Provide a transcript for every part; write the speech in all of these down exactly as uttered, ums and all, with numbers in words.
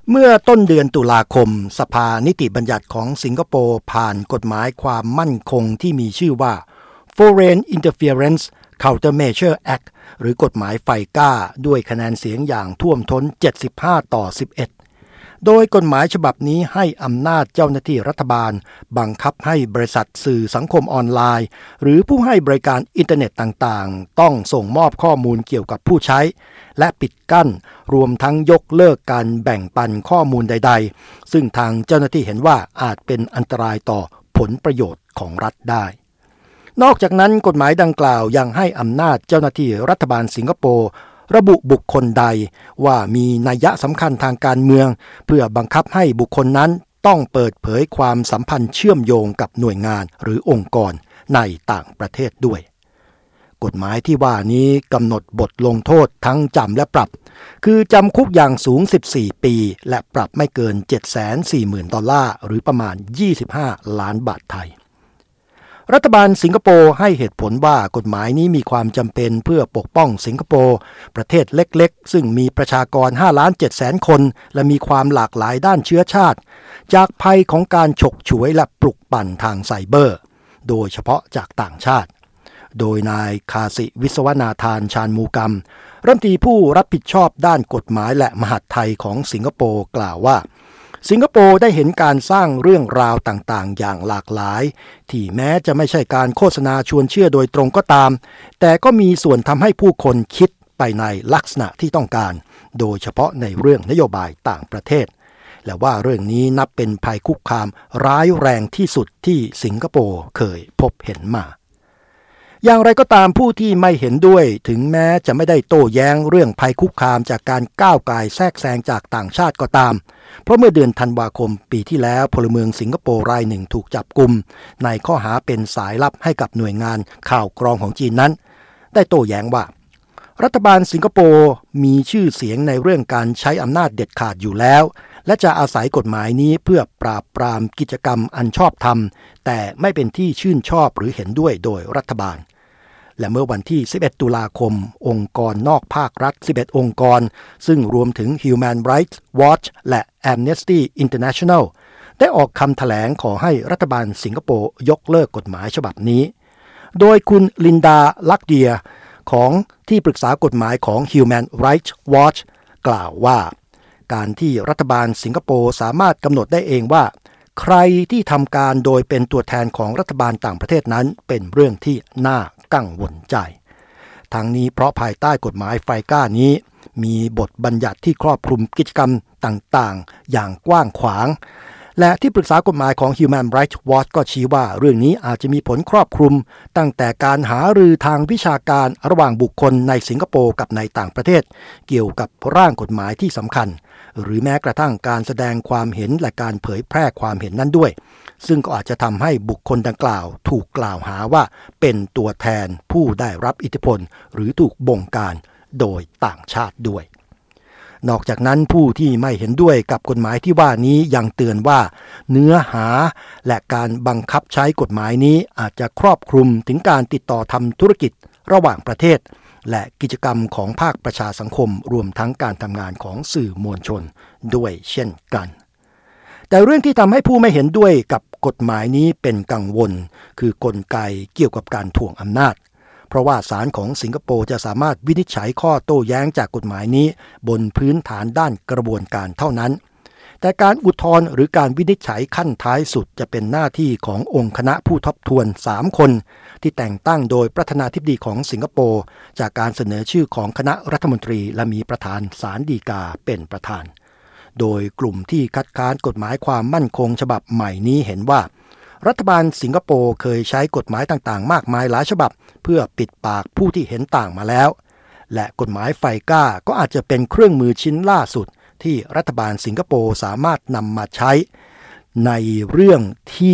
เมื่อต้นเดือนตุลาคมสภานิติบัญญัติของสิงคโปร์ผ่านกฎหมายความมั่นคงที่มีชื่อว่า Foreign Interference Countermeasure Act หรือกฎหมายไฟก้าด้วยคะแนนเสียงอย่างท่วมท้นเจ็ดสิบห้าต่อสิบเอ็ดโดยกฎหมายฉบับนี้ให้อำนาจเจ้าหน้าที่รัฐบาลบังคับให้บริษัทสื่อสังคมออนไลน์หรือผู้ให้บริการอินเทอร์เน็ตต่างๆต้องส่งมอบข้อมูลเกี่ยวกับผู้ใช้และปิดกั้นรวมทั้งยกเลิกการแบ่งปันข้อมูลใดๆซึ่งทางเจ้าหน้าที่เห็นว่าอาจเป็นอันตรายต่อผลประโยชน์ของรัฐได้นอกจากนั้นกฎหมายดังกล่าวยังให้อำนาจเจ้าหน้าที่รัฐบาลสิงคโปร์ระบุบุคคลใดว่ามีนัยสำคัญทางการเมืองเพื่อบังคับให้บุคคลนั้นต้องเปิดเผยความสัมพันธ์เชื่อมโยงกับหน่วยงานหรือองค์กรในต่างประเทศด้วยกฎหมายที่ว่านี้กำหนดบทลงโทษทั้งจำและปรับคือจำคุกอย่างสูงสิบสี่ปีและปรับไม่เกิน เจ็ดแสนสี่หมื่น ดอลลาร์หรือประมาณยี่สิบห้าล้านบาทไทยรัฐบาลสิงคโปร์ให้เหตุผลว่ากฎหมายนี้มีความจำเป็นเพื่อปกป้องสิงคโปร์ประเทศเล็กๆซึ่งมีประชากรห้าล้านเจ็ดแสนคนและมีความหลากหลายด้านเชื้อชาติจากภัยของการฉกฉวยและปลุกปั่นทางไซเบอร์โดยเฉพาะจากต่างชาติโดยนายคาสิวิศวนาธานชาญมูกัมรัฐมนตรีผู้รับผิดชอบด้านกฎหมายและมหาดไทยของสิงคโปร์กล่าวว่าสิงคโปร์ได้เห็นการสร้างเรื่องราวต่างๆอย่างหลากหลายที่แม้จะไม่ใช่การโฆษณาชวนเชื่อโดยตรงก็ตามแต่ก็มีส่วนทำให้ผู้คนคิดไปในลักษณะที่ต้องการโดยเฉพาะในเรื่องนโยบายต่างประเทศและว่าเรื่องนี้นับเป็นภัยคุกคามร้ายแรงที่สุดที่สิงคโปร์เคยพบเห็นมาอย่างไรก็ตามผู้ที่ไม่เห็นด้วยถึงแม้จะไม่ได้โต้แย้งเรื่องภัยคุกคามจากการก้าวไกลแทรกแซงจากต่างชาติก็ตามเพราะเมื่อเดือนธันวาคมปีที่แล้วพลเมืองสิงคโปร์รายหนึ่งถูกจับกุมในข้อหาเป็นสายลับให้กับหน่วยงานข่าวกรองของจีนนั้นได้โต้แย้งว่ารัฐบาลสิงคโปร์มีชื่อเสียงในเรื่องการใช้อำนาจเด็ดขาดอยู่แล้วและจะอาศัยกฎหมายนี้เพื่อปราบปรามกิจกรรมอันชอบธรรมแต่ไม่เป็นที่ชื่นชอบหรือเห็นด้วยโดยรัฐบาลและเมื่อวันที่สิบเอ็ดตุลาคมองค์กรนอกภาครัฐสิบเอ็ดองค์กรซึ่งรวมถึง Human Rights Watch และ Amnesty International ได้ออกคำแถลงขอให้รัฐบาลสิงคโปร์ยกเลิกกฎหมายฉบับนี้โดยคุณลินดาลักเดียของที่ปรึกษากฎหมายของ Human Rights Watch กล่าวว่าการที่รัฐบาลสิงคโปร์สามารถกำหนดได้เองว่าใครที่ทำการโดยเป็นตัวแทนของรัฐบาลต่างประเทศนั้นเป็นเรื่องที่น่ากังวลใจทั้งนี้เพราะภายใต้กฎหมายไฟก้านี้มีบทบัญญัติที่ครอบคลุมกิจกรรมต่างๆอย่างกว้างขวางและที่ปรึกษากฎหมายของ Human Rights Watch ก็ชี้ว่าเรื่องนี้อาจจะมีผลครอบคลุมตั้งแต่การหารือทางวิชาการระหว่างบุคคลในสิงคโปร์กับในต่างประเทศเกี่ยวกับร่างกฎหมายที่สำคัญหรือแม้กระทั่งการแสดงความเห็นและการเผยแพร่ความเห็นนั้นด้วยซึ่งก็อาจจะทำให้บุคคลดังกล่าวถูกกล่าวหาว่าเป็นตัวแทนผู้ได้รับอิทธิพลหรือถูกบงการโดยต่างชาติด้วยนอกจากนั้นผู้ที่ไม่เห็นด้วยกับกฎหมายที่ว่านี้ยังเตือนว่าเนื้อหาและการบังคับใช้กฎหมายนี้อาจจะครอบคลุมถึงการติดต่อทำธุรกิจระหว่างประเทศและกิจกรรมของภาคประชาสังคมรวมทั้งการทำงานของสื่อมวลชนด้วยเช่นกันแต่เรื่องที่ทำให้ผู้ไม่เห็นด้วยกับกฎหมายนี้เป็นกังวลคือกลไกเกี่ยวกับการถ่วงอำนาจเพราะว่าศาลของสิงคโปร์จะสามารถวินิจฉัยข้อโต้แย้งจากกฎหมายนี้บนพื้นฐานด้านกระบวนการเท่านั้นแต่การอุทธรณ์หรือการวินิจฉัยขั้นท้ายสุดจะเป็นหน้าที่ขององค์คณะผู้ทบทวนสามคนที่แต่งตั้งโดยประธานาธิบดีของสิงคโปร์จากการเสนอชื่อของคณะรัฐมนตรีและมีประธานศาลฎีกาเป็นประธานโดยกลุ่มที่คัดค้านกฎหมายความมั่นคงฉบับใหม่นี้เห็นว่ารัฐบาลสิงคโปร์เคยใช้กฎหมายต่างๆมากมายหลายฉบับเพื่อปิดปากผู้ที่เห็นต่างมาแล้วและกฎหมายไฟก้าก็อาจจะเป็นเครื่องมือชิ้นล่าสุดที่รัฐบาลสิงคโปร์สามารถนำมาใช้ในเรื่องที่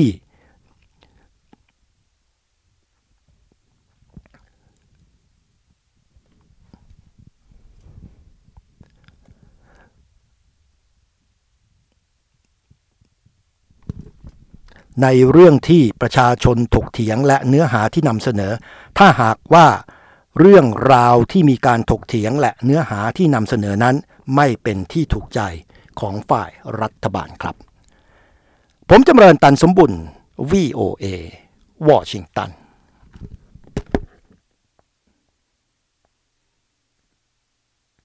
ในเรื่องที่ประชาชนถกเถียงและเนื้อหาที่นำเสนอถ้าหากว่าเรื่องราวที่มีการถกเถียงและเนื้อหาที่นำเสนอนั้นไม่เป็นที่ถูกใจของฝ่ายรัฐบาลครับผมจำเริญตันสมบุญ วี โอ เอ วอชิงตัน